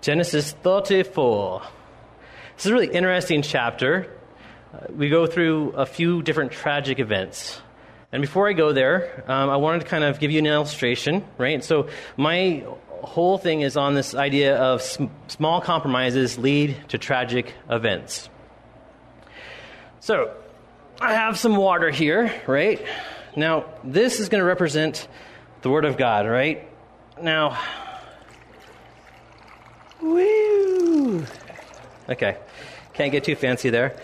Genesis 34. This is a really interesting chapter. We go through a few different tragic events. And before I go there, I wanted to kind of give you an illustration, right? So my whole thing is on this idea of small compromises lead to tragic events. So I have some water here, right? Now, this is going to represent the Word of God, right? Now, woo! Okay, can't get too fancy there.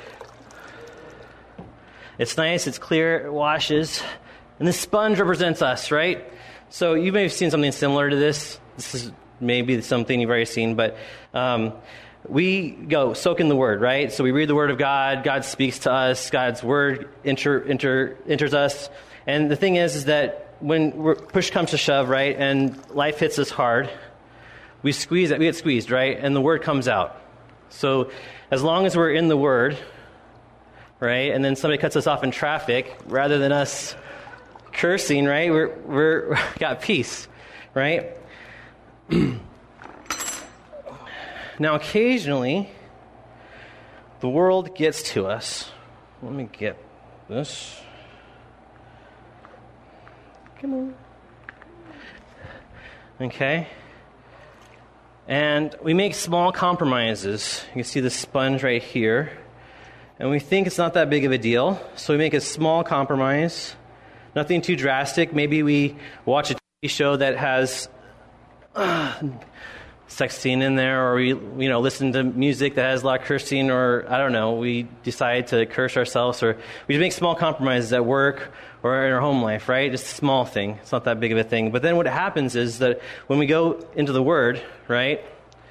It's nice, it's clear, it washes. And the sponge represents us, right? So you may have seen something similar to this. This is maybe something you've already seen, but we go soak in the Word, right? So we read the Word of God, God speaks to us, God's Word enters us. And the thing is that when push comes to shove, right, and life hits us hard, we get squeezed, right, and the Word comes out. So as long as we're in the Word, right, and then somebody cuts us off in traffic, rather than us cursing, right, we're got peace, right? Now, occasionally, the world gets to us. Let me get this. Come on. Okay. And we make small compromises. You can see the sponge right here. And we think it's not that big of a deal. So we make a small compromise. Nothing too drastic. Maybe we watch a TV show that has sex scene in there, or we listen to music that has a lot of cursing, or I don't know, we decide to curse ourselves, or we make small compromises at work or in our home life, right? Just a small thing. It's not that big of a thing. But then what happens is that when we go into the Word, right,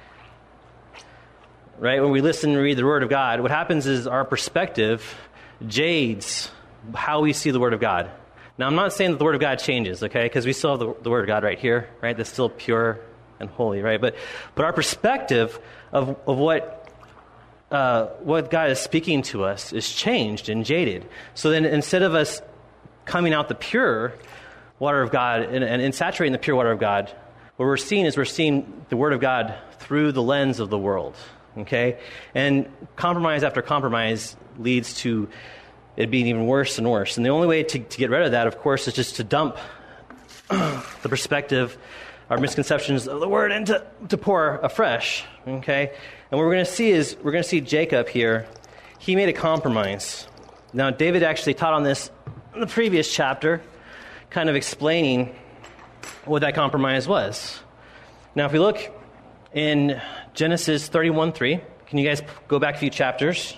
when we listen and read the Word of God, what happens is our perspective jades how we see the Word of God. Now, I'm not saying that the Word of God changes, okay, because we still have the Word of God right here, right? That's still pure and holy, right? But our perspective of what God is speaking to us is changed and jaded. So then instead of us coming out the pure water of God and saturating the pure water of God, what we're seeing is the Word of God through the lens of the world, okay? And compromise after compromise leads to it being even worse and worse. And the only way to get rid of that, of course, is just to dump the perspective, our misconceptions of the Word, and to pour afresh, okay? And what we're going to see Jacob here. He made a compromise. Now, David actually taught on this in the previous chapter, kind of explaining what that compromise was. Now, if we look in Genesis 31:3, can you guys go back a few chapters?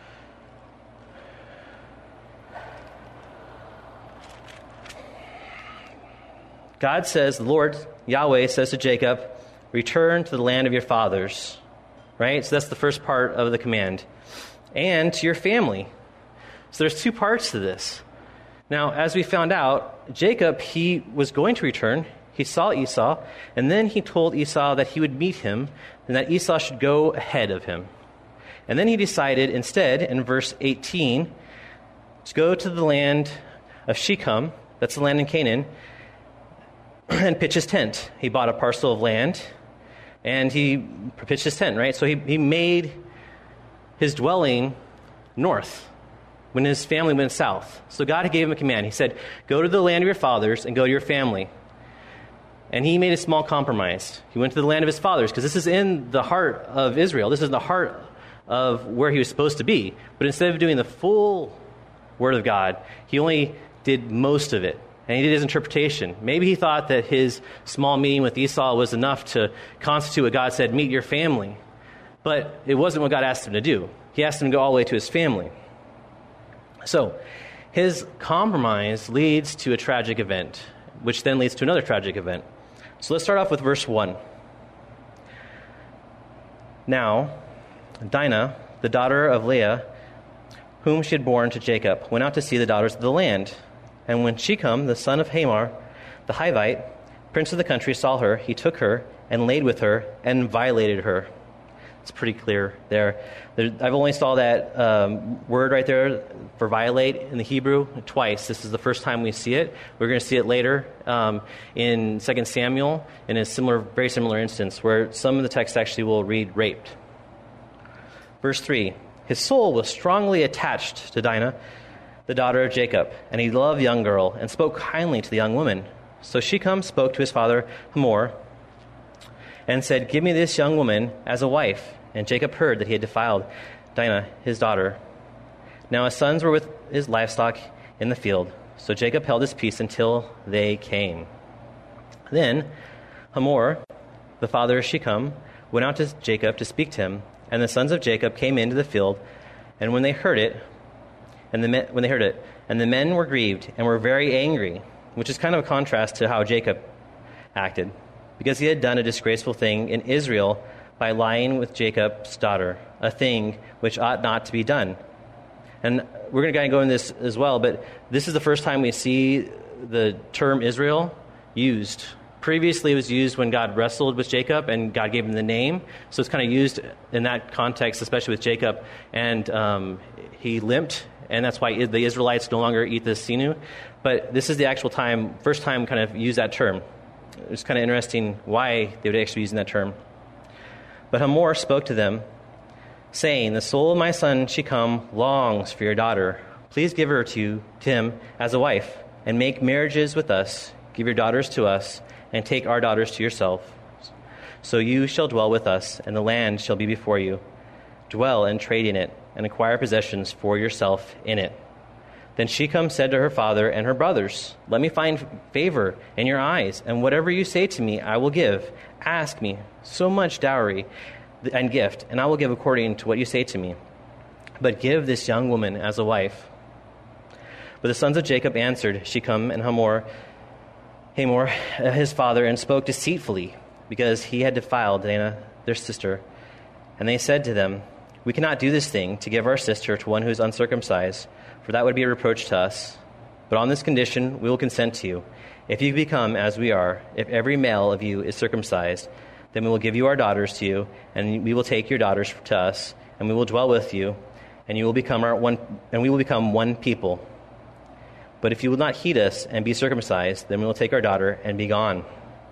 God says, the Lord, Yahweh, says to Jacob, return to the land of your fathers. Right? So that's the first part of the command. And to your family. So there's two parts to this. Now, as we found out, Jacob, he was going to return. He saw Esau, and then he told Esau that he would meet him and that Esau should go ahead of him. And then he decided instead, in verse 18, to go to the land of Shechem, that's the land in Canaan, and pitch his tent. He bought a parcel of land, and he pitched his tent, right? So he made his dwelling north when his family went south. So God gave him a command. He said, go to the land of your fathers and go to your family. And he made a small compromise. He went to the land of his fathers, because this is in the heart of Israel. This is the heart of where he was supposed to be. But instead of doing the full Word of God, he only did most of it. And he did his interpretation. Maybe he thought that his small meeting with Esau was enough to constitute what God said, meet your family. But it wasn't what God asked him to do. He asked him to go all the way to his family. So his compromise leads to a tragic event, which then leads to another tragic event. So let's start off with verse 1. Now, Dinah, the daughter of Leah, whom she had borne to Jacob, went out to see the daughters of the land. And when Shechem, the son of Hamor, the Hivite, prince of the country, saw her, he took her and laid with her and violated her. It's pretty clear there. I've only saw that word right there for violate in the Hebrew twice. This is the first time we see it. We're going to see it later in 2 Samuel in a very similar instance where some of the text actually will read raped. Verse 3, his soul was strongly attached to Dinah, the daughter of Jacob, and he loved the young girl and spoke kindly to the young woman. So Shechem spoke to his father Hamor and said, give me this young woman as a wife. And Jacob heard that he had defiled Dinah, his daughter. Now his sons were with his livestock in the field. So Jacob held his peace until they came. Then Hamor, the father of Shechem, went out to Jacob to speak to him. And the sons of Jacob came into the field. And when they heard it, and the men were grieved and were very angry, which is kind of a contrast to how Jacob acted, because he had done a disgraceful thing in Israel by lying with Jacob's daughter, a thing which ought not to be done. And we're going to go into this as well, but this is the first time we see the term Israel used. Previously, it was used when God wrestled with Jacob and God gave him the name. So it's kind of used in that context, especially with Jacob. And he limped, and that's why the Israelites no longer eat the sinew. But this is the actual first time kind of use that term. It's kind of interesting why they would actually be using that term. But Hamor spoke to them, saying, the soul of my son Shechem longs for your daughter. Please give her to him as a wife, and make marriages with us. Give your daughters to us, and take our daughters to yourself. So you shall dwell with us, and the land shall be before you. Dwell and trade in it, and acquire possessions for yourself in it. Then Shechem said to her father and her brothers, let me find favor in your eyes, and whatever you say to me I will give. Ask me so much dowry and gift, and I will give according to what you say to me. But give this young woman as a wife. But the sons of Jacob answered Shechem and Hamor, his father, and spoke deceitfully, because he had defiled Dinah, their sister. And they said to them, we cannot do this thing, to give our sister to one who is uncircumcised, for that would be a reproach to us. But on this condition we will consent to you. If you become as we are, if every male of you is circumcised, then we will give you our daughters to you, and we will take your daughters to us, and we will dwell with you, and we will become one people. But if you will not heed us and be circumcised, then we will take our daughter and be gone.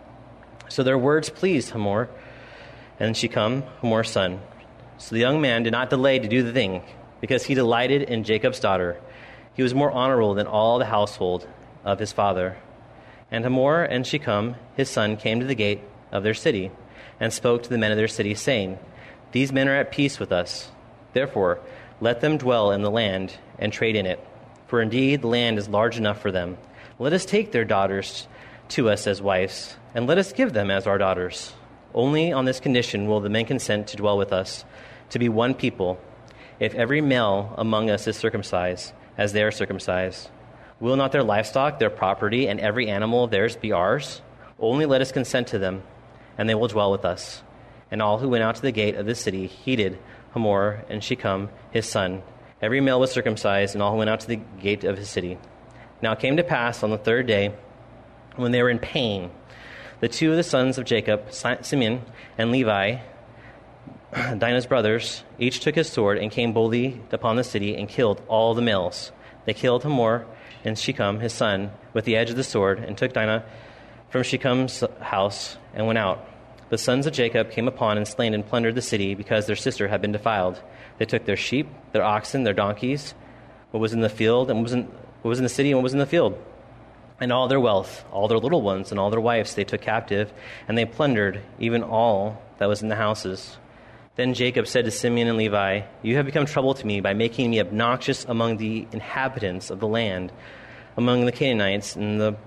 So their words pleased Hamor and Shechem, Hamor's son. So the young man did not delay to do the thing, because he delighted in Jacob's daughter. He was more honorable than all the household of his father. And Hamor and Shechem, his son, came to the gate of their city, and spoke to the men of their city, saying, these men are at peace with us. Therefore, let them dwell in the land and trade in it. For indeed the land is large enough for them. Let us take their daughters to us as wives, and let us give them as our daughters. Only on this condition will the men consent to dwell with us, to be one people, if every male among us is circumcised, as they are circumcised. Will not their livestock, their property, and every animal of theirs be ours? Only let us consent to them, and they will dwell with us. And all who went out to the gate of the city heeded Hamor and Shechem, his son. Every male was circumcised, and all who went out to the gate of his city. Now it came to pass on the third day, when they were in pain, the two of the sons of Jacob, Simeon and Levi, Dinah's brothers, each took his sword and came boldly upon the city and killed all the males. They killed Hamor and Shechem, his son, with the edge of the sword, and took Dinah from Shechem's house and went out. The sons of Jacob came upon and slain and plundered the city, because their sister had been defiled. They took their sheep, their oxen, their donkeys, what was in the field, and what was in the city, and what was in the field, and all their wealth, all their little ones, and all their wives they took captive, and they plundered even all that was in the houses. Then Jacob said to Simeon and Levi, you have become trouble to me by making me obnoxious among the inhabitants of the land, among the Canaanites and the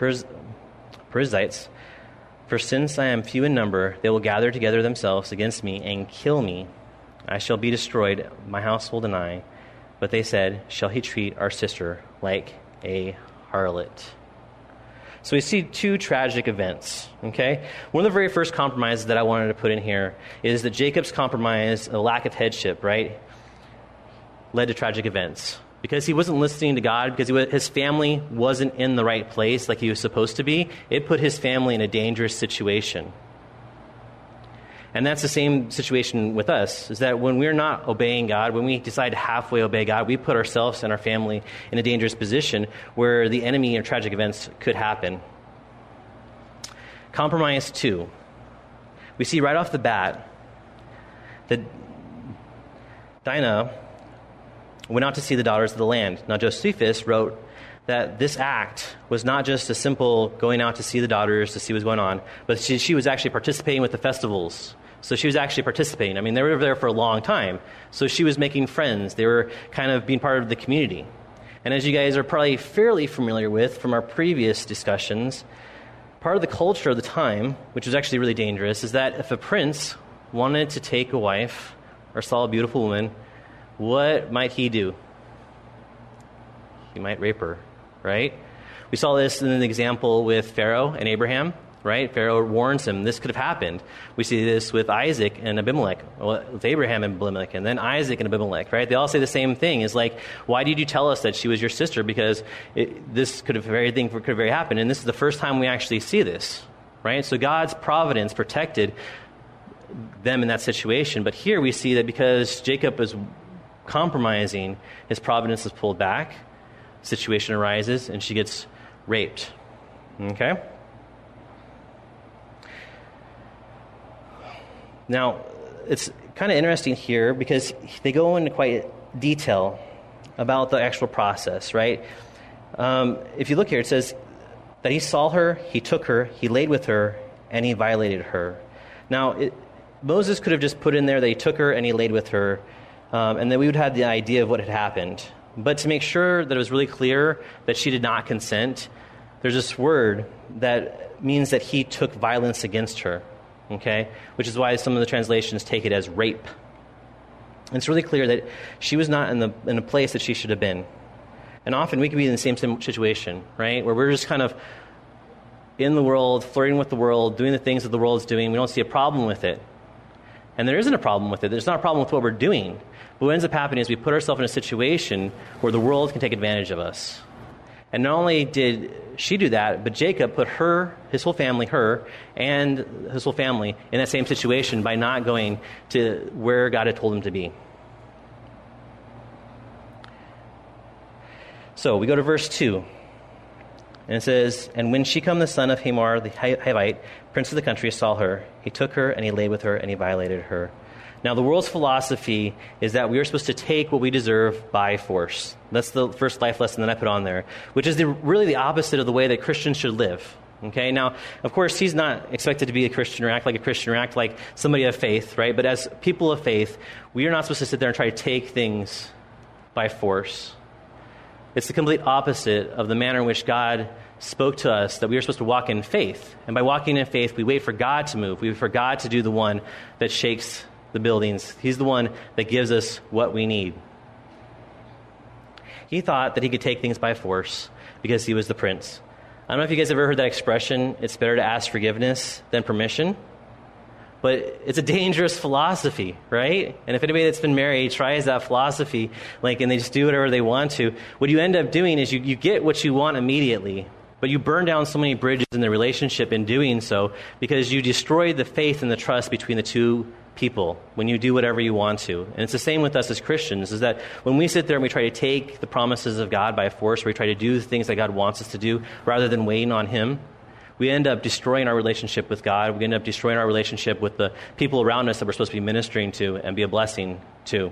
Perizzites. For since I am few in number, they will gather together themselves against me and kill me. I shall be destroyed, my household and I. But they said, shall he treat our sister like a harlot? So we see two tragic events, okay? One of the very first compromises that I wanted to put in here is that Jacob's compromise, a lack of headship, right, led to tragic events. Because he wasn't listening to God, because his family wasn't in the right place like he was supposed to be, it put his family in a dangerous situation. And that's the same situation with us, is that when we're not obeying God, when we decide to halfway obey God, we put ourselves and our family in a dangerous position where the enemy or tragic events could happen. Compromise 2. We see right off the bat that Dinah went out to see the daughters of the land. Now, Josephus wrote that this act was not just a simple going out to see the daughters to see what's going on, but she was actually participating with the festivals. So she was actually participating. I mean, they were there for a long time. So she was making friends. They were kind of being part of the community. And as you guys are probably fairly familiar with from our previous discussions, part of the culture of the time, which was actually really dangerous, is that if a prince wanted to take a wife or saw a beautiful woman, what might he do? He might rape her, right? We saw this in an example with Pharaoh and Abraham, right? Pharaoh warns him this could have happened. We see this with Isaac and Abimelech, with Abraham and Abimelech, and then Isaac and Abimelech, right? They all say the same thing. Is like, why did you tell us that she was your sister? Because this could have very happened. And this is the first time we actually see this, right? So God's providence protected them in that situation. But here we see that because Jacob is compromising, his providence is pulled back, situation arises, and she gets raped. Okay? Now, it's kind of interesting here because they go into quite detail about the actual process, right? If you look here, it says that he saw her, he took her, he laid with her, and he violated her. Now, Moses could have just put in there that he took her and he laid with her, and then we would have the idea of what had happened. But to make sure that it was really clear that she did not consent, there's this word that means that he took violence against her, okay? Which is why some of the translations take it as rape. And it's really clear that she was not in a place that she should have been. And often we can be in the same situation, right? Where we're just kind of in the world, flirting with the world, doing the things that the world is doing. We don't see a problem with it. And there isn't a problem with it. There's not a problem with what we're doing. But what ends up happening is we put ourselves in a situation where the world can take advantage of us. And not only did she do that, but Jacob put his whole family in that same situation by not going to where God had told him to be. So we go to verse 2. And it says, "And when Shechem the son of Hamor the Hivite, prince of the country, saw her, he took her and he lay with her and he violated her." Now, the world's philosophy is that we are supposed to take what we deserve by force. That's the first life lesson that I put on there, which is really the opposite of the way that Christians should live. Okay, now, of course, he's not expected to be a Christian or act like a Christian or act like somebody of faith, right? But as people of faith, we are not supposed to sit there and try to take things by force. It's the complete opposite of the manner in which God spoke to us, that we are supposed to walk in faith. And by walking in faith, we wait for God to move. We wait for God to do the one that shakes the buildings. He's the one that gives us what we need. He thought that he could take things by force because he was the prince. I don't know if you guys have ever heard that expression, it's better to ask forgiveness than permission. But it's a dangerous philosophy, right? And if anybody that's been married tries that philosophy, and they just do whatever they want to, what you end up doing is you get what you want immediately, but you burn down so many bridges in the relationship in doing so because you destroy the faith and the trust between the two people when you do whatever you want to. And it's the same with us as Christians, is that when we sit there and we try to take the promises of God by force, we try to do the things that God wants us to do rather than waiting on him, we end up destroying our relationship with God. We end up destroying our relationship with the people around us that we're supposed to be ministering to and be a blessing to.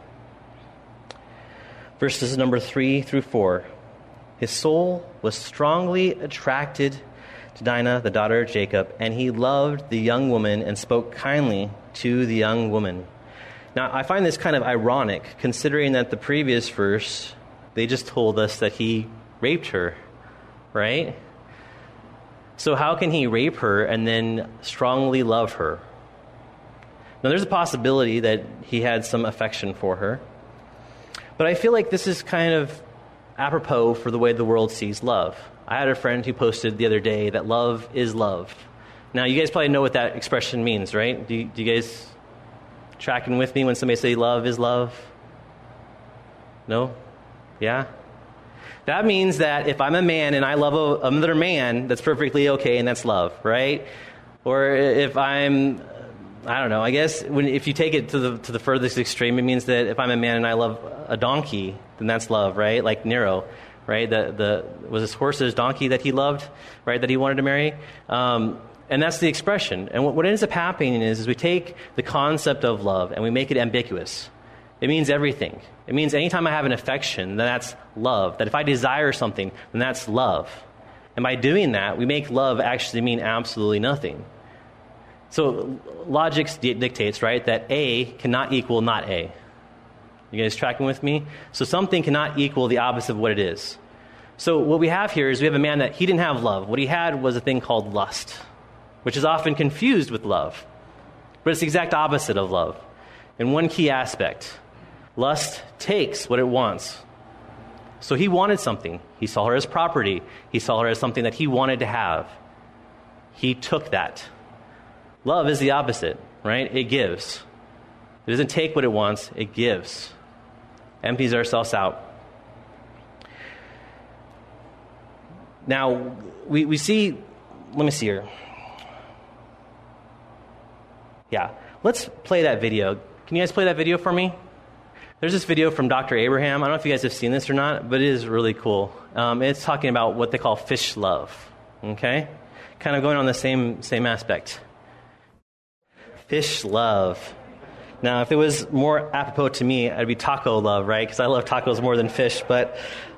Verses number 3 through 4. His soul was strongly attracted to Dinah, the daughter of Jacob, and he loved the young woman and spoke kindly to the young woman. Now, I find this kind of ironic, considering that the previous verse, they just told us that he raped her, right? So how can he rape her and then strongly love her? Now, there's a possibility that he had some affection for her, but I feel like this is kind of apropos for the way the world sees love. I had a friend who posted the other day that love is love. Now, you guys probably know what that expression means, right? Do you guys tracking with me when somebody say love is love? No? Yeah? That means that if I'm a man and I love another man, that's perfectly okay and that's love, right? Or if I'm I don't know. I guess if you take it to the furthest extreme, it means that if I'm a man and I love a donkey, then that's love, right? Like Nero, right? Was his horse his donkey that he loved, right? That he wanted to marry, and that's the expression. And what ends up happening is we take the concept of love and we make it ambiguous. It means everything. It means anytime I have an affection, then that's love. That if I desire something, then that's love. And by doing that, we make love actually mean absolutely nothing. So logic dictates, right, that A cannot equal not A. You guys tracking with me? So something cannot equal the opposite of what it is. So what we have here is we have a man that he didn't have love. What he had was a thing called lust, which is often confused with love. But it's the exact opposite of love in one key aspect. Lust takes what it wants. So he wanted something. He saw her as property. He saw her as something that he wanted to have. He took that. Love is the opposite, right? It gives. It doesn't take what it wants, it gives. Empties ourselves out. Now, we see, let me see here. Yeah, let's play that video. Can you guys play that video for me? There's this video from Dr. Abraham. I don't know if you guys have seen this or not, but it is really cool. It's talking about what they call fish love, okay? Kind of going on the same aspect. Fish love. Now, if it was more apropos to me, I'd be taco love, right? Because I love tacos more than fish, but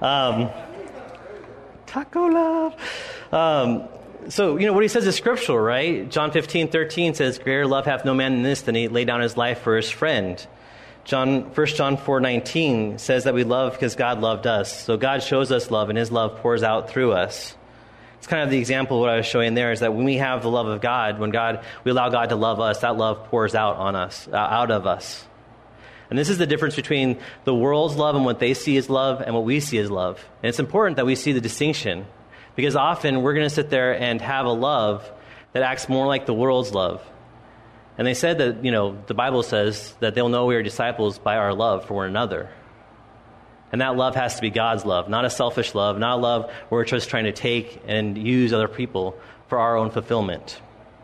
taco love. So, what he says is scriptural, right? John 15:13 says, greater love hath no man than this, than he laid down his life for his friend. 1 John 4:19 says that we love because God loved us. So God shows us love, and his love pours out through us. It's kind of the example of what I was showing there, is that when we have the love of God, we allow God to love us, that love pours out on us, out of us. And this is the difference between the world's love and what they see as love and what we see as love. And it's important that we see the distinction, because often we're going to sit there and have a love that acts more like the world's love. And they said that, the Bible says that they'll know we are disciples by our love for one another. And that love has to be God's love, not a selfish love, not a love where we're just trying to take and use other people for our own fulfillment.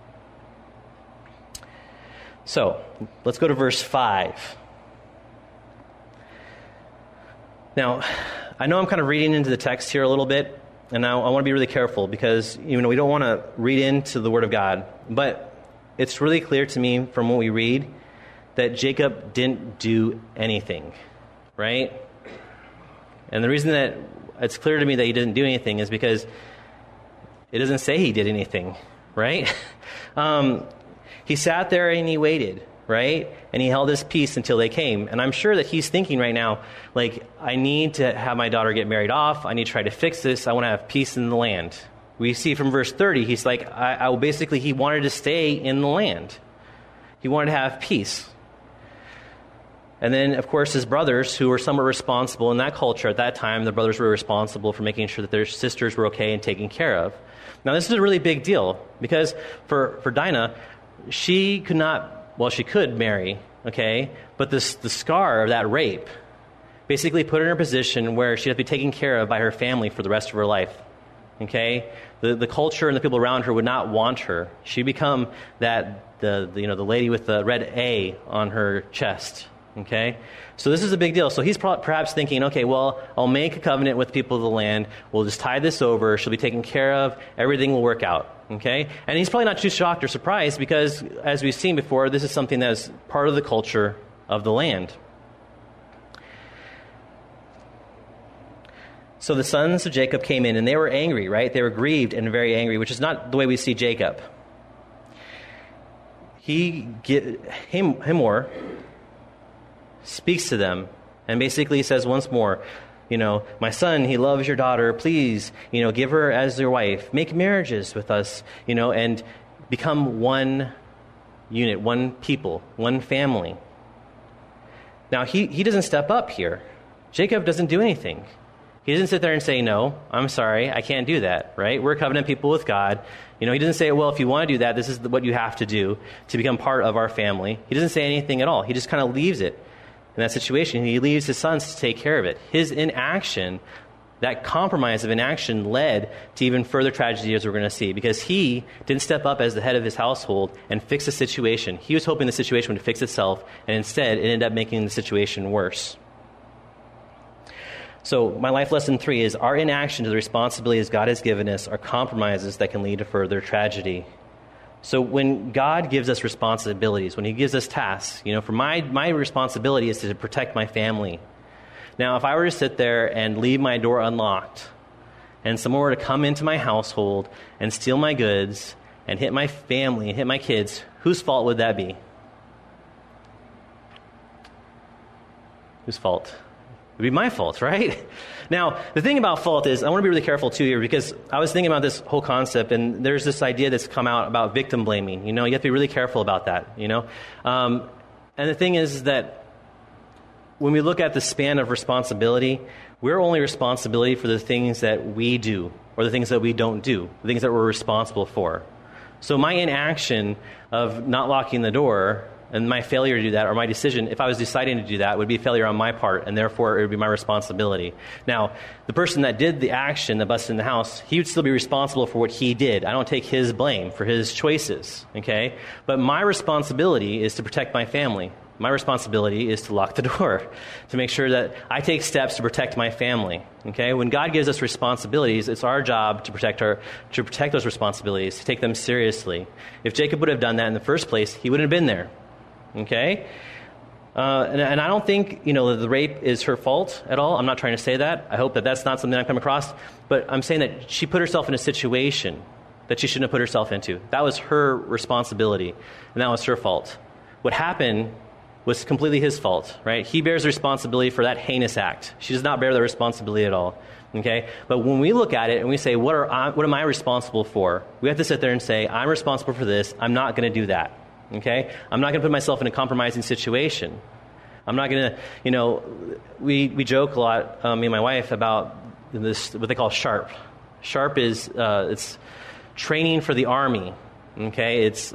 So, let's go to verse 5. Now, I know I'm kind of reading into the text here a little bit, and I want to be really careful because, we don't want to read into the Word of God. But it's really clear to me from what we read that Jacob didn't do anything, right? And the reason that it's clear to me that he didn't do anything is because it doesn't say he did anything, right? He sat there and he waited, right? And he held his peace until they came. And I'm sure that he's thinking right now, I need to have my daughter get married off. I need to try to fix this. I want to have peace in the land. We see from verse 30, he's like, he wanted to stay in the land. He wanted to have peace. And then, of course, his brothers, who were somewhat responsible in that culture at that time, the brothers were responsible for making sure that their sisters were okay and taken care of. Now, this is a really big deal because for Dinah, she could marry, okay? But the scar of that rape basically put her in a position where she'd have to be taken care of by her family for the rest of her life, okay? The culture and the people around her would not want her. She'd become the lady with the red A on her chest. Okay, so this is a big deal. So he's perhaps thinking, okay, well, I'll make a covenant with the people of the land. We'll just tie this over. She'll be taken care of. Everything will work out. Okay, and he's probably not too shocked or surprised because, as we've seen before, this is something that is part of the culture of the land. So the sons of Jacob came in, and they were angry, right? They were grieved and very angry, which is not the way we see Jacob. Hamor speaks to them and basically says once more, my son, he loves your daughter. Please, give her as your wife. Make marriages with us, and become one unit, one people, one family. Now, he doesn't step up here. Jacob doesn't do anything. He doesn't sit there and say, no, I'm sorry, I can't do that, right? We're covenant people with God. He doesn't say, well, if you want to do that, this is what you have to do to become part of our family. He doesn't say anything at all. He just kind of leaves it in that situation. He leaves his sons to take care of it. His inaction that compromise of inaction led to even further tragedy, as we're going to see, because he didn't step up as the head of his household and fix the situation. He was hoping the situation would fix itself, and instead it ended up making the situation worse. So my life lesson 3 is our inaction to the responsibilities God has given us are compromises that can lead to further tragedy. So when God gives us responsibilities, when he gives us tasks, for my responsibility is to protect my family. Now, if I were to sit there and leave my door unlocked, and someone were to come into my household and steal my goods and hit my family and hit my kids, whose fault would that be? Whose fault? It would be my fault, right? Now, the thing about fault is, I want to be really careful too here, because I was thinking about this whole concept, and there's this idea that's come out about victim blaming. You have to be really careful about that, And the thing is that when we look at the span of responsibility, we're only responsibility for the things that we do or the things that we don't do, the things that we're responsible for. So my inaction of not locking the door and my failure to do that, or my decision, if I was deciding to do that, would be a failure on my part, and therefore it would be my responsibility. Now, the person that did the action that busted in the house, he would still be responsible for what he did. I don't take his blame for his choices, okay? But my responsibility is to protect my family. My responsibility is to lock the door, to make sure that I take steps to protect my family. Okay? When God gives us responsibilities, it's our job to protect those responsibilities, to take them seriously. If Jacob would have done that in the first place, he wouldn't have been there. Okay? And I don't think the rape is her fault at all. I'm not trying to say that. I hope that that's not something I've come across. But I'm saying that she put herself in a situation that she shouldn't have put herself into. That was her responsibility, and that was her fault. What happened was completely his fault, right? He bears the responsibility for that heinous act. She does not bear the responsibility at all, okay? But when we look at it and we say, what am I responsible for? We have to sit there and say, I'm responsible for this. I'm not going to do that, okay? I'm not going to put myself in a compromising situation. I'm not going to, we joke a lot, me and my wife, about this, what they call SHARP. SHARP is, it's training for the Army, okay? It's,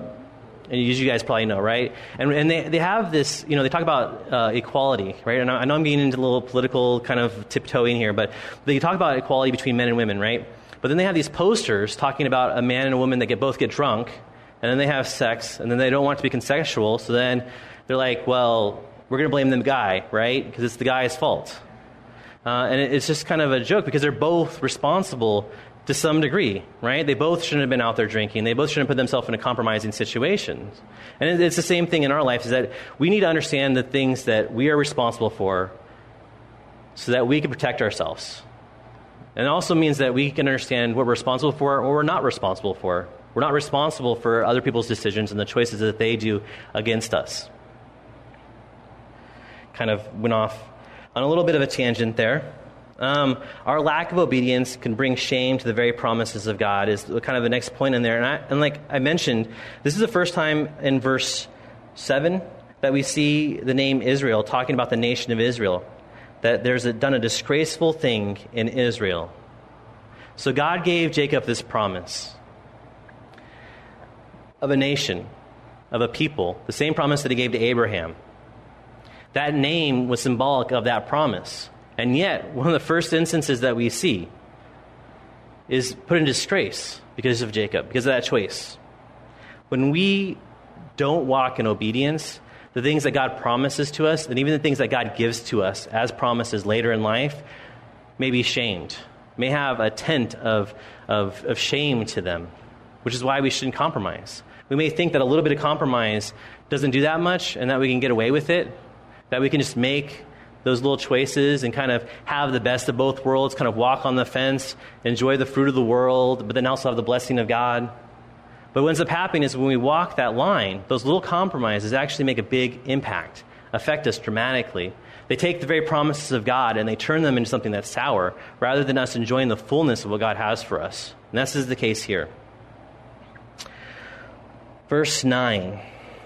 and you guys probably know, right? And they have this, they talk about equality, right? And I know I'm getting into a little political kind of tiptoeing here, but they talk about equality between men and women, right? But then they have these posters talking about a man and a woman that both get drunk, and then they have sex, and then they don't want it to be consensual, so then they're like, well, we're going to blame the guy, right? Because it's the guy's fault. And it's just kind of a joke, because they're both responsible to some degree, right? They both shouldn't have been out there drinking. They both shouldn't have put themselves in a compromising situation. And it's the same thing in our life, is that we need to understand the things that we are responsible for so that we can protect ourselves. And it also means that we can understand what we're responsible for or we're not responsible for. We're not responsible for other people's decisions and the choices that they do against us. Kind of went off on a little bit of a tangent there. Our lack of obedience can bring shame to the very promises of God is kind of the next point in there. And like I mentioned, this is the first time in verse 7 that we see the name Israel, talking about the nation of Israel, that there's done a disgraceful thing in Israel. So God gave Jacob this promise of a nation, of a people, the same promise that he gave to Abraham. That name was symbolic of that promise. And yet, one of the first instances that we see is put in disgrace because of Jacob, because of that choice. When we don't walk in obedience, the things that God promises to us, and even the things that God gives to us as promises later in life, may be shamed, may have a tint of shame to them, which is why we shouldn't compromise. We may think that a little bit of compromise doesn't do that much and that we can get away with it, that we can just make those little choices and kind of have the best of both worlds, kind of walk on the fence, enjoy the fruit of the world, but then also have the blessing of God. But what ends up happening is when we walk that line, those little compromises actually make a big impact, affect us dramatically. They take the very promises of God and they turn them into something that's sour, rather than us enjoying the fullness of what God has for us. And this is the case here. Verse 9.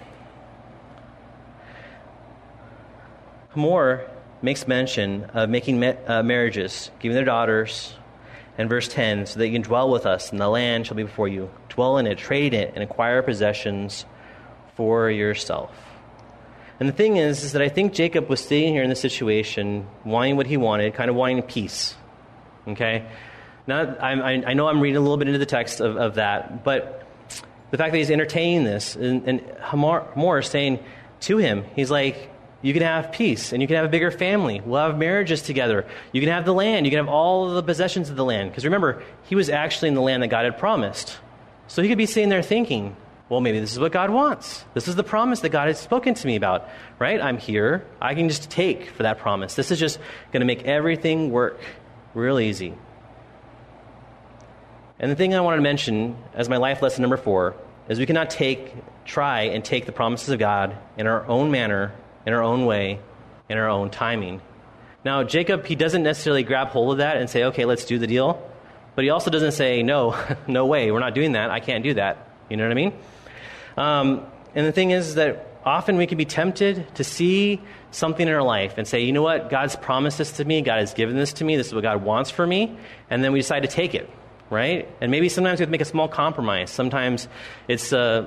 Hamor makes mention of making marriages, giving their daughters, and verse 10, so that you can dwell with us, and the land shall be before you. Dwell in it, trade in it, and acquire possessions for yourself. And the thing is that I think Jacob was sitting here in this situation, wanting what he wanted, kind of wanting peace. Okay? Now, I know I'm reading a little bit into the text of that, but the fact that he's entertaining this, and Hamor is saying to him, he's like, you can have peace, and you can have a bigger family. We'll have marriages together. You can have the land. You can have all of the possessions of the land. Because remember, he was actually in the land that God had promised. So he could be sitting there thinking, well, maybe this is what God wants. This is the promise that God has spoken to me about, right? I'm here. I can just take for that promise. This is just going to make everything work real easy. And the thing I want to mention as my life lesson number 4 is we cannot try and take the promises of God in our own manner, in our own way, in our own timing. Now, Jacob, he doesn't necessarily grab hold of that and say, okay, let's do the deal. But he also doesn't say, no, no way, we're not doing that. I can't do that. You know what I mean? And the thing is that often we can be tempted to see something in our life and say, you know what, God's promised this to me, God has given this to me, this is what God wants for me, and then we decide to take it, right? And maybe sometimes we have to make a small compromise. Sometimes it's,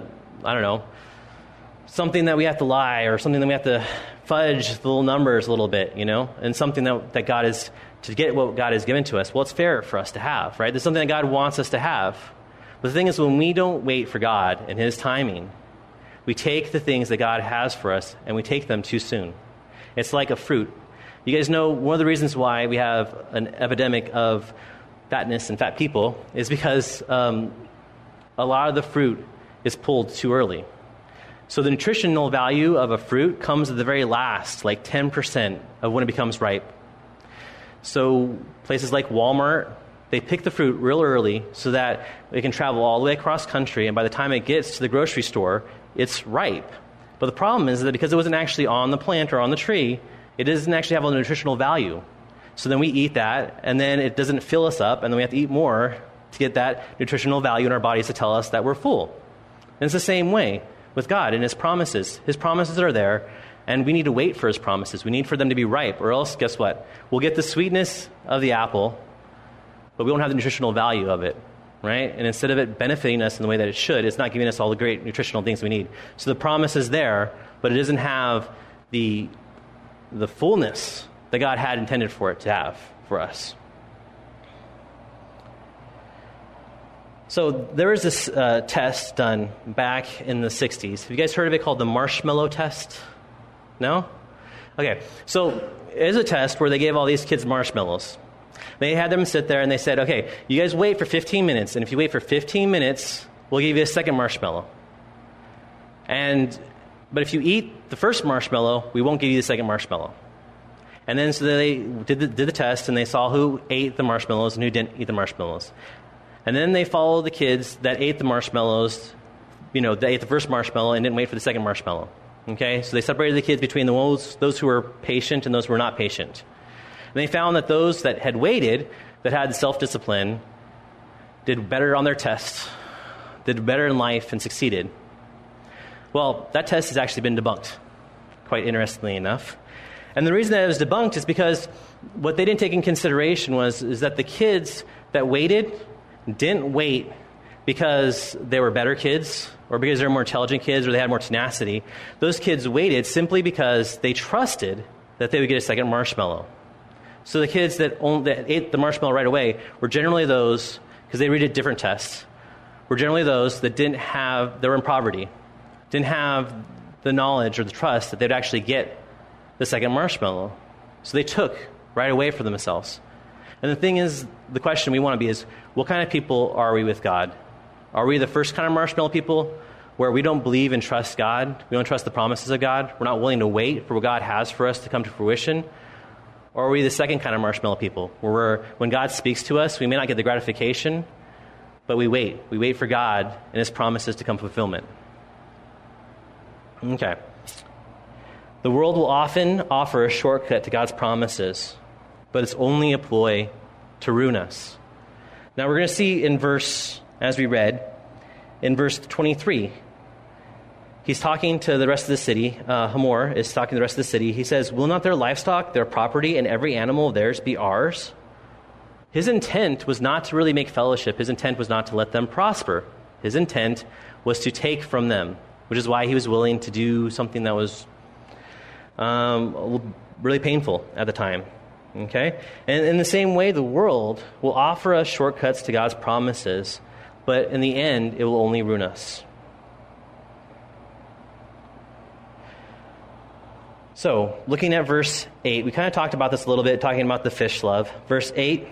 something that we have to lie, or something that we have to fudge the little numbers a little bit, and something that God is, to get what God has given to us, well, it's fair for us to have, right? There's something that God wants us to have. But the thing is, when we don't wait for God and His timing, we take the things that God has for us and we take them too soon. It's like a fruit. You guys know one of the reasons why we have an epidemic of fatness and fat people is because a lot of the fruit is pulled too early. So the nutritional value of a fruit comes at the very last, like 10% of when it becomes ripe. So places like Walmart, they pick the fruit real early so that it can travel all the way across country, and by the time it gets to the grocery store, it's ripe. But the problem is that because it wasn't actually on the plant or on the tree, it doesn't actually have a nutritional value. So then we eat that, and then it doesn't fill us up, and then we have to eat more to get that nutritional value in our bodies to tell us that we're full. And it's the same way with God and His promises. His promises are there, and we need to wait for His promises. We need for them to be ripe, or else, guess what? We'll get the sweetness of the apple, but we won't have the nutritional value of it, right? And instead of it benefiting us in the way that it should, it's not giving us all the great nutritional things we need. So the promise is there, but it doesn't have the fullness that God had intended for it to have for us. So there was this test done back in the 60s. Have you guys heard of it called the marshmallow test? No? Okay, so it's a test where they gave all these kids marshmallows. They had them sit there and they said, okay, you guys wait for 15 minutes, and if you wait for 15 minutes, we'll give you a second marshmallow. But if you eat the first marshmallow, we won't give you the second marshmallow. And then so they did the test, and they saw who ate the marshmallows and who didn't eat the marshmallows. And then they followed the kids that ate the marshmallows, they ate the first marshmallow and didn't wait for the second marshmallow. Okay? So they separated the kids between those who were patient and those who were not patient. And they found that those that had waited, that had self-discipline, did better on their tests, did better in life, and succeeded. Well, that test has actually been debunked, quite interestingly enough. And the reason that it was debunked is because what they didn't take in consideration is that the kids that waited didn't wait because they were better kids or because they were more intelligent kids or they had more tenacity. Those kids waited simply because they trusted that they would get a second marshmallow. So the kids that ate the marshmallow right away were generally those, because they redid different tests, were generally those that they were in poverty, didn't have the knowledge or the trust that they'd actually get the second marshmallow. So they took right away for themselves. And the thing is, the question we want to be is, what kind of people are we with God? Are we the first kind of marshmallow people where we don't believe and trust God? We don't trust the promises of God? We're not willing to wait for what God has for us to come to fruition? Or are we the second kind of marshmallow people where when God speaks to us, we may not get the gratification, but we wait. We wait for God and His promises to come fulfillment. Okay. The world will often offer a shortcut to God's promises, but it's only a ploy to ruin us. Now we're going to see in verse, as we read, in verse 23, he's talking to the rest of the city. Hamor is talking to the rest of the city. He says, will not their livestock, their property, and every animal of theirs be ours? His intent was not to really make fellowship. His intent was not to let them prosper. His intent was to take from them, which is why he was willing to do something that was really painful at the time. Okay? And in the same way, the world will offer us shortcuts to God's promises, but in the end, it will only ruin us. So, looking at verse 8, we kind of talked about this a little bit, talking about the fish love. Verse 8,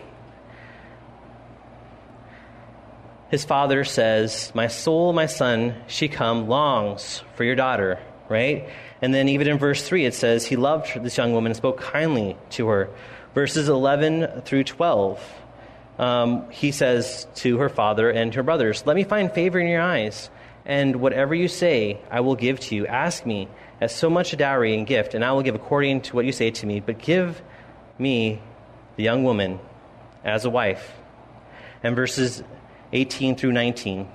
his father says, "My soul, my son, Shechem longs for your daughter," right? And then even in verse 3, it says, he loved this young woman and spoke kindly to her. Verses 11 through 12, he says to her father and her brothers, "Let me find favor in your eyes, and whatever you say, I will give to you. Ask me as so much a dowry and gift, and I will give according to what you say to me. But give me the young woman as a wife." And verses 18 through 19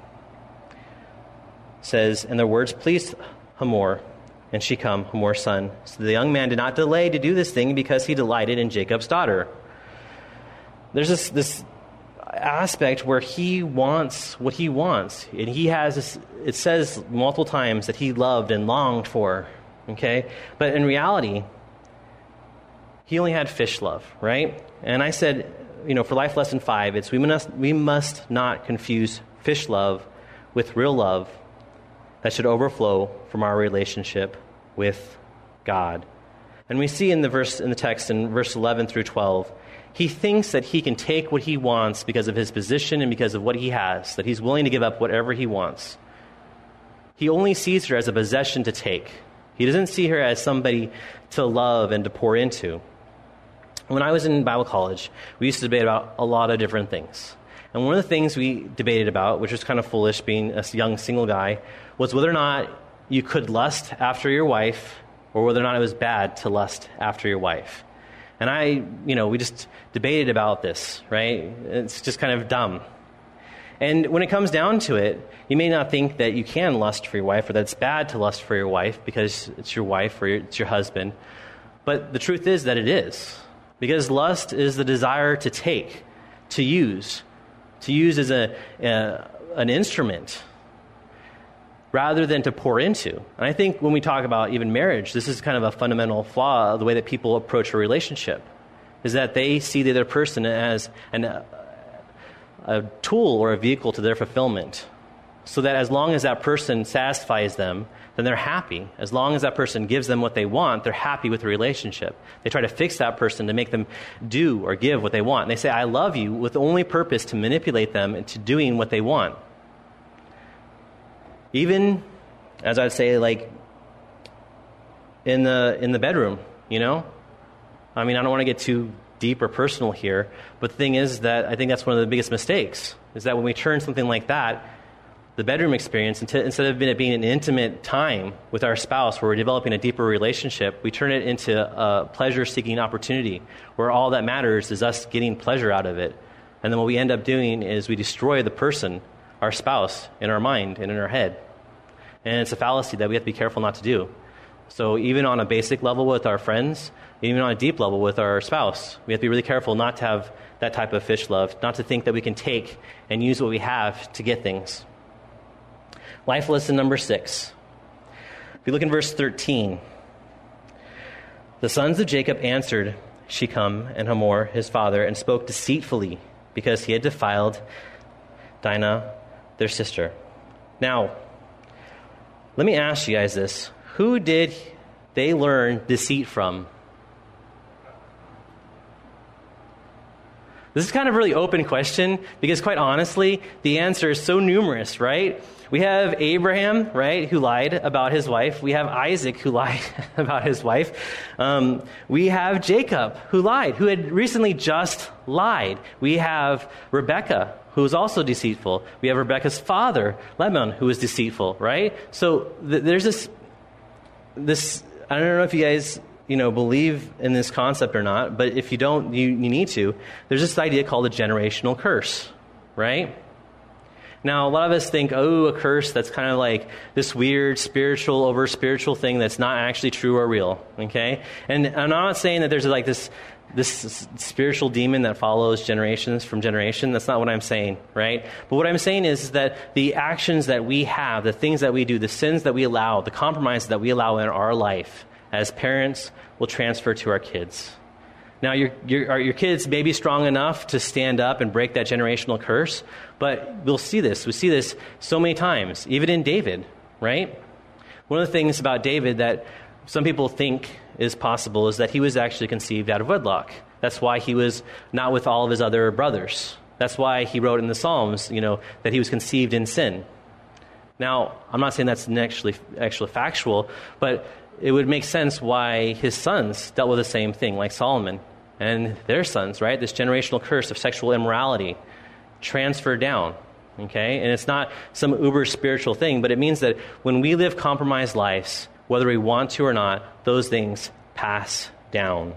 says, "And their words pleased Hamor and Shechem, Hamor's son. So the young man did not delay to do this thing because he delighted in Jacob's daughter." There's this aspect where he wants what he wants. And he has this, it says multiple times that he loved and longed for, okay? But in reality, he only had fish love, right? And I said, for life lesson 5, it's we must not confuse fish love with real love that should overflow from our relationship with God. And we see in the text in verse 11 through 12, he thinks that he can take what he wants because of his position and because of what he has, that he's willing to give up whatever he wants. He only sees her as a possession to take. He doesn't see her as somebody to love and to pour into. When I was in Bible college, we used to debate about a lot of different things. And one of the things we debated about, which was kind of foolish being a young single guy, was whether or not you could lust after your wife or whether or not it was bad to lust after your wife. And we just debated about this, right? It's just kind of dumb. And when it comes down to it, you may not think that you can lust for your wife or that it's bad to lust for your wife because it's your wife or it's your husband. But the truth is that it is. Because lust is the desire to take, to use as an instrument rather than to pour into. And I think when we talk about even marriage, this is kind of a fundamental flaw of the way that people approach a relationship, is that they see the other person as a tool or a vehicle to their fulfillment. So that as long as that person satisfies them, then they're happy. As long as that person gives them what they want, they're happy with the relationship. They try to fix that person to make them do or give what they want. And they say, "I love you," with the only purpose to manipulate them into doing what they want. Even, as I'd say, like in the bedroom, I mean, I don't want to get too deep or personal here, but the thing is that I think that's one of the biggest mistakes, is that when we turn something like that, the bedroom experience, instead of it being an intimate time with our spouse where we're developing a deeper relationship, we turn it into a pleasure-seeking opportunity where all that matters is us getting pleasure out of it. And then what we end up doing is we destroy the person, our spouse, in our mind and in our head. And it's a fallacy that we have to be careful not to do. So even on a basic level with our friends, even on a deep level with our spouse, we have to be really careful not to have that type of fish love, not to think that we can take and use what we have to get things. Life lesson number 6. If you look in verse 13, the sons of Jacob answered Shechem and Hamor, his father, and spoke deceitfully because he had defiled Dinah, their sister. Now, let me ask you guys this. Who did they learn deceit from? This is kind of a really open question because, quite honestly, the answer is so numerous, right? We have Abraham, right, who lied about his wife. We have Isaac, who lied about his wife. We have Jacob, who lied, who had recently just lied. We have Rebekah, who was also deceitful. We have Rebekah's father, Laban, who was deceitful, right? So there's this. I don't know if you guys believe in this concept or not, but if you don't, you need to. There's this idea called a generational curse, right? Now, a lot of us think, a curse, that's kind of like this weird over-spiritual thing that's not actually true or real, okay? And I'm not saying that there's like this spiritual demon that follows generations from generation. That's not what I'm saying, right? But what I'm saying is that the actions that we have, the things that we do, the sins that we allow, the compromises that we allow in our life as parents will transfer to our kids. Now, your kids may be strong enough to stand up and break that generational curse, but we'll see this. We see this so many times, even in David, right? One of the things about David that some people think is possible is that he was actually conceived out of wedlock. That's why he was not with all of his other brothers. That's why he wrote in the Psalms, that he was conceived in sin. Now, I'm not saying that's actually factual, but it would make sense why his sons dealt with the same thing, like Solomon and their sons, right? This generational curse of sexual immorality transferred down, okay? And it's not some uber spiritual thing, but it means that when we live compromised lives, whether we want to or not, those things pass down.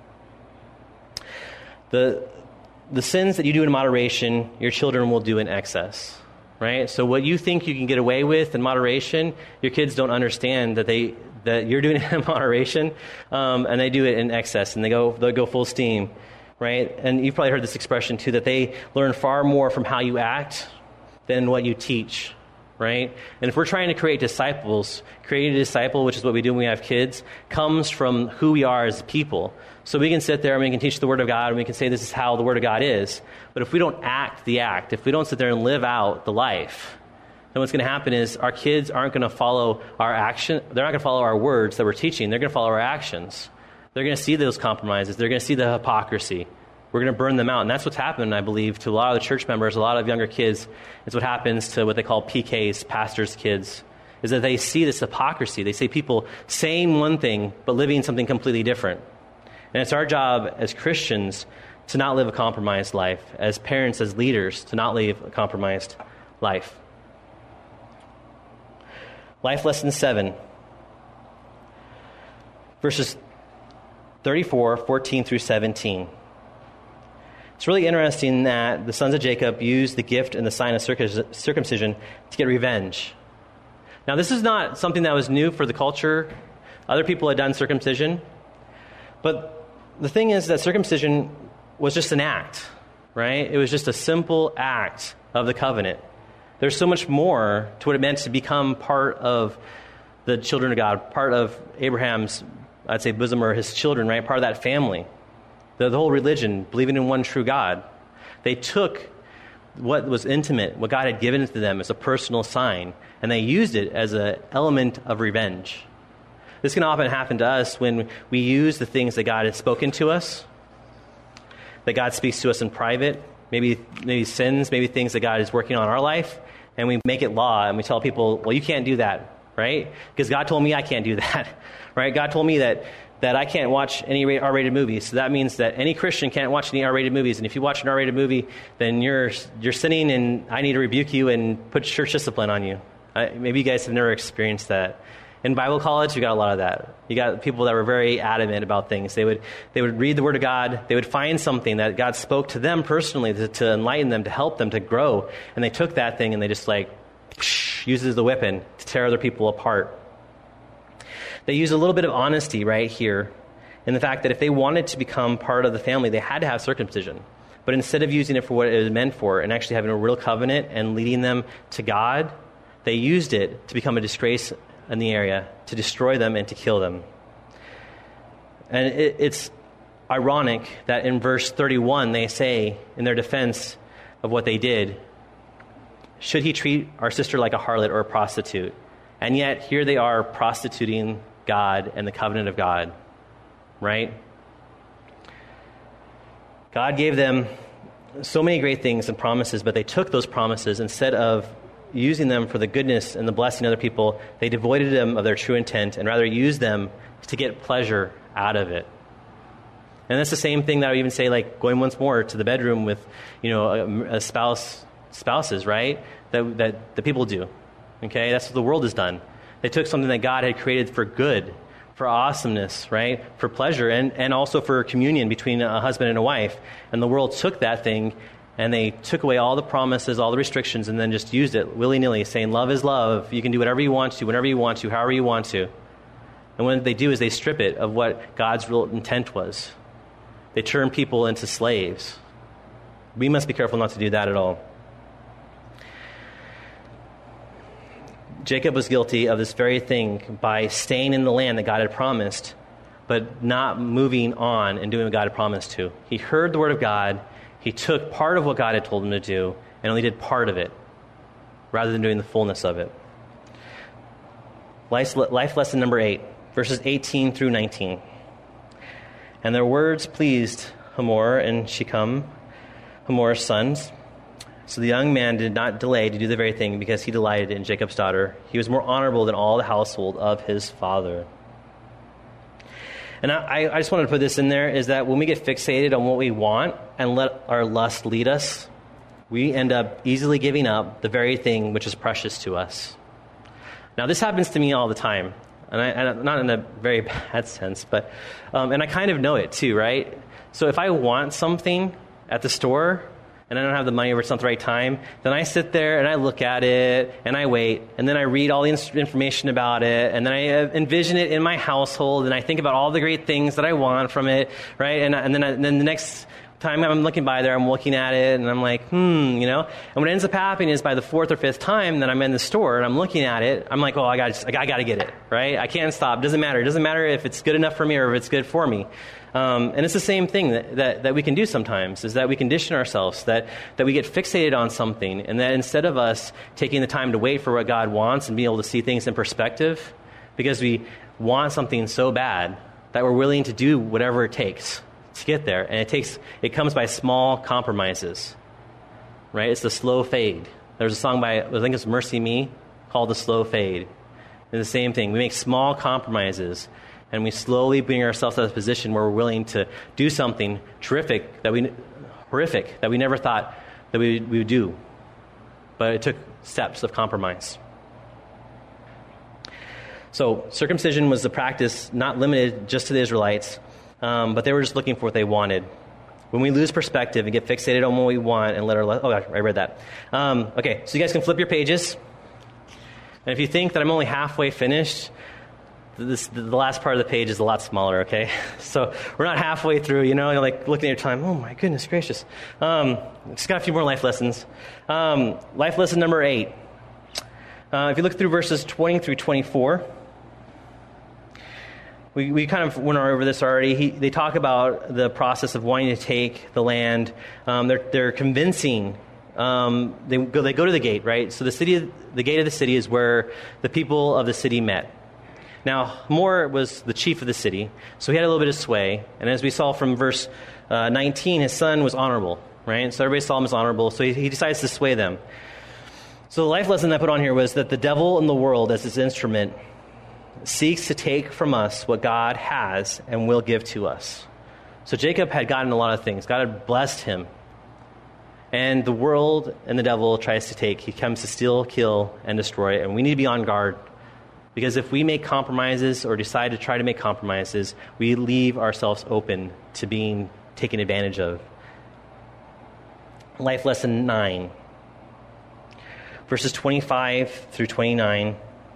The sins that you do in moderation, your children will do in excess, right? So what you think you can get away with in moderation, your kids don't understand that you're doing it in moderation, and they do it in excess, and they'll go full steam, right? And you've probably heard this expression too, that they learn far more from how you act than what you teach, right? And if we're trying to create disciples, creating a disciple, which is what we do when we have kids, comes from who we are as people. So we can sit there and we can teach the Word of God, and we can say this is how the Word of God is. But if we don't act the act, if we don't sit there and live out the life, then what's going to happen is our kids aren't going to follow our action. They're not going to follow our words that we're teaching. They're going to follow our actions. They're going to see those compromises. They're going to see the hypocrisy. We're going to burn them out. And that's what's happened, I believe, to a lot of the church members, a lot of younger kids. It's what happens to what they call PKs, pastors' kids, is that they see this hypocrisy. They see people saying one thing but living something completely different. And it's our job as Christians to not live a compromised life, as parents, as leaders, to not live a compromised life. Life lesson 7, verses 34, 14 through 17. It's really interesting that the sons of Jacob used the gift and the sign of circumcision to get revenge. Now, this is not something that was new for the culture. Other people had done circumcision. But the thing is that circumcision was just an act, right? It was just a simple act of the covenant. There's so much more to what it meant to become part of the children of God, part of Abraham's, I'd say, bosom, or his children, right? Part of that family. The whole religion, believing in one true God. They took what was intimate, what God had given to them as a personal sign, and they used it as an element of revenge. This can often happen to us when we use the things that God has spoken to us, that God speaks to us in private, maybe sins, maybe things that God is working on in our life, and we make it law, and we tell people, well, you can't do that, right? Because God told me I can't do that, right? God told me that I can't watch any R-rated movies, so that means that any Christian can't watch any R-rated movies, and if you watch an R-rated movie, then you're sinning, and I need to rebuke you and put church discipline on you. Maybe you guys have never experienced that. In Bible college, you got a lot of that. You got people that were very adamant about things. They would read the Word of God. They would find something that God spoke to them personally to enlighten them, to help them to grow. And they took that thing and they just use it as a weapon to tear other people apart. They use a little bit of honesty right here in the fact that if they wanted to become part of the family, they had to have circumcision. But instead of using it for what it was meant for and actually having a real covenant and leading them to God, they used it to become a disgrace in the area, to destroy them and to kill them. And it's ironic that in verse 31 they say in their defense of what they did, should he treat our sister like a harlot or a prostitute? And yet here they are prostituting God and the covenant of God, right? God gave them so many great things and promises, but they took those promises instead of using them for the goodness and the blessing of other people. They devoided them of their true intent and rather used them to get pleasure out of it. And that's the same thing that I would even say, like going once more to the bedroom with, a spouses, right? That the people do. Okay, that's what the world has done. They took something that God had created for good, for awesomeness, right? For pleasure and also for communion between a husband and a wife. And the world took that thing and they took away all the promises, all the restrictions, and then just used it willy-nilly, saying love is love. You can do whatever you want to, whenever you want to, however you want to. And what they do is they strip it of what God's real intent was. They turn people into slaves. We must be careful not to do that at all. Jacob was guilty of this very thing by staying in the land that God had promised, but not moving on and doing what God had promised to. He heard the word of God. He took part of what God had told him to do and only did part of it rather than doing the fullness of it. Life lesson number 8, verses 18 through 19. And their words pleased Hamor and Shechem, Hamor's sons. So the young man did not delay to do the very thing because he delighted in Jacob's daughter. He was more honorable than all the household of his father. And I just wanted to put this in there, is that when we get fixated on what we want and let our lust lead us, we end up easily giving up the very thing which is precious to us. Now, this happens to me all the time. And not in a very bad sense, but, and I kind of know it too, right? So if I want something at the store and I don't have the money or it's not the right time, then I sit there and I look at it and I wait, and then I read all the information about it, and then I envision it in my household, and I think about all the great things that I want from it, right? And then the next time I'm looking by there, I'm looking at it, and I'm like, And what ends up happening is by the fourth or fifth time that I'm in the store and I'm looking at it, I'm like, I got to get it, right? I can't stop. Doesn't matter. It doesn't matter if it's good enough for me or if it's good for me. And it's the same thing that we can do sometimes, is that we condition ourselves, that we get fixated on something, and that instead of us taking the time to wait for what God wants and being able to see things in perspective, because we want something so bad that we're willing to do whatever it takes to get there. And it comes by small compromises, right? It's the slow fade. There's a song by, I think it's Mercy Me, called The Slow Fade. It's the same thing. We make small compromises, and we slowly bring ourselves to a position where we're willing to do something horrific that we never thought that we would do. But it took steps of compromise. So circumcision was the practice not limited just to the Israelites, but they were just looking for what they wanted. When we lose perspective and get fixated on what we want and let our... Oh, gosh, I read that. Okay, so you guys can flip your pages. And if you think that I'm only halfway finished, the last part of the page is a lot smaller, okay? So we're not halfway through, you're like looking at your time. Oh, my goodness gracious. Just got a few more life lessons. Life lesson number 8. If you look through verses 20 through 24... We kind of went over this already. They talk about the process of wanting to take the land. They're convincing. They go to the gate, right? So the gate of the city is where the people of the city met. Now, Hamor was the chief of the city, so he had a little bit of sway. And as we saw from verse 19, his son was honorable, right? So everybody saw him as honorable, so he decides to sway them. So the life lesson I put on here was that the devil and the world as his instrument seeks to take from us what God has and will give to us. So Jacob had gotten a lot of things. God had blessed him. And the world and the devil tries to take. He comes to steal, kill, and destroy. And we need to be on guard. Because if we make compromises or decide to try to make compromises, we leave ourselves open to being taken advantage of. Life lesson 9. Verses 25 through 29.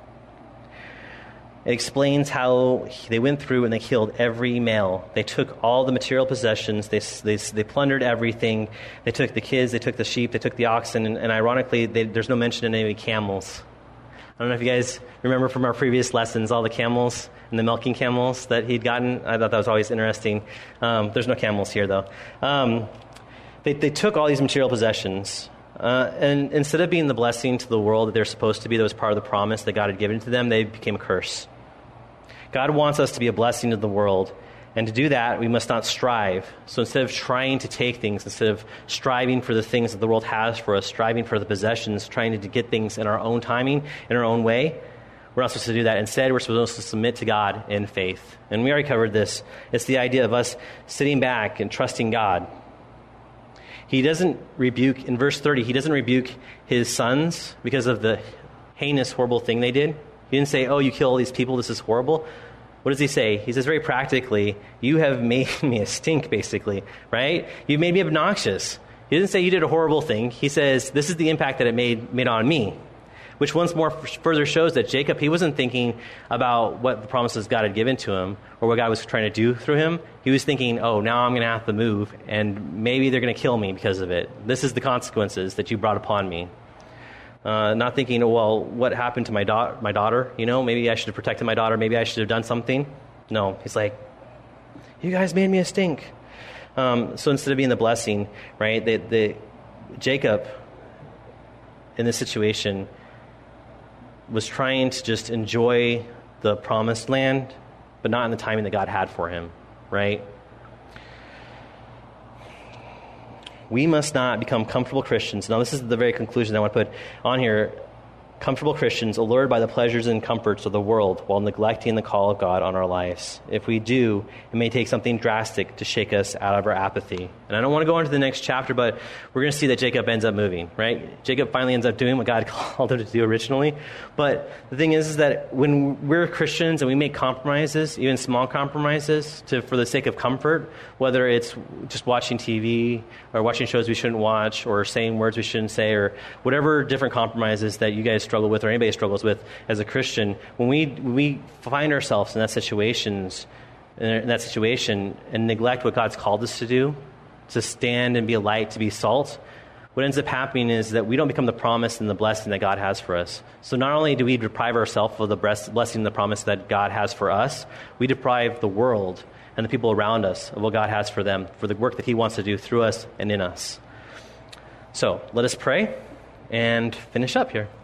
It explains how they went through and they killed every male. They took all the material possessions. They plundered everything. They took the kids. They took the sheep. They took the oxen. And ironically, there's no mention of any camels. I don't know if you guys remember from our previous lessons all the camels and the milking camels that he'd gotten. I thought that was always interesting. There's no camels here, though. They took all these material possessions. And instead of being the blessing to the world that they're supposed to be, that was part of the promise that God had given to them, they became a curse. God wants us to be a blessing to the world. And to do that, we must not strive. So instead of trying to take things, instead of striving for the things that the world has for us, striving for the possessions, trying to get things in our own timing, in our own way, we're not supposed to do that. Instead, we're supposed to submit to God in faith. And we already covered this. It's the idea of us sitting back and trusting God. He doesn't rebuke, in verse 30, he doesn't rebuke his sons because of the heinous, horrible thing they did. He didn't say, oh, you kill all these people, this is horrible. What does he say? He says very practically, you have made me a stink, basically, right? You made me obnoxious. He doesn't say you did a horrible thing. He says, this is the impact that it made on me, which once more further shows that Jacob, he wasn't thinking about what the promises God had given to him or what God was trying to do through him. He was thinking, oh, now I'm going to have to move, and maybe they're going to kill me because of it. This is the consequences that you brought upon me. Not thinking, oh, well, what happened to my daughter? Maybe I should have protected my daughter. Maybe I should have done something. No, he's like, You guys made me a stink. So instead of being the blessing, right, Jacob, in this situation, was trying to just enjoy the promised land, but not in the timing that God had for him, right? We must not become comfortable Christians. Now, this is the very conclusion I want to put on here. Comfortable Christians allured by the pleasures and comforts of the world while neglecting the call of God on our lives. If we do, it may take something drastic to shake us out of our apathy. And I don't want to go into the next chapter, but we're going to see that Jacob ends up moving, right? Jacob finally ends up doing what God called him to do originally. But the thing is that when we're Christians and we make compromises, even small compromises, for the sake of comfort, whether it's just watching TV or watching shows we shouldn't watch or saying words we shouldn't say or whatever different compromises that you guys struggle with or anybody struggles with as a Christian, when we find ourselves in that situation and neglect what God's called us to do, to stand and be a light, to be salt, what ends up happening is that we don't become the promise and the blessing that God has for us. So not only do we deprive ourselves of the blessing and the promise that God has for us, we deprive the world and the people around us of what God has for them, for the work that he wants to do through us and in us. So let us pray and finish up here.